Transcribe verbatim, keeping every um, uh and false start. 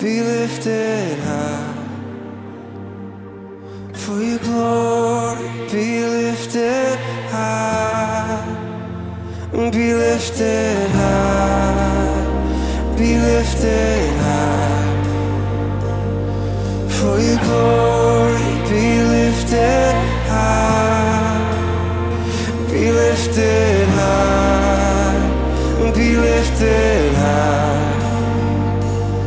be lifted high. For your glory, be lifted high. Be lifted high. Be lifted high. For your glory, be lifted high. Be lifted high. Be lifted